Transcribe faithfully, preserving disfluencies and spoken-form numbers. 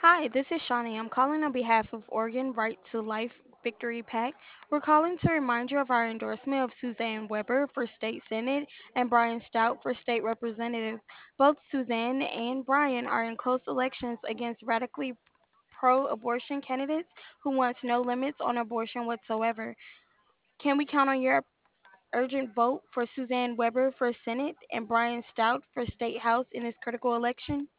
Hi, this is Shawnee. I'm calling on behalf of Oregon Right to Life Victory PAC. We're calling to remind you of our endorsement of Suzanne Weber for State Senate and Brian Stout for State Representative. Both Suzanne and Brian are in close elections against radically pro abortion candidates who wants no limits on abortion whatsoever. Can we count on your urgent vote for Suzanne Weber for Senate and Brian Stout for State House in this critical election?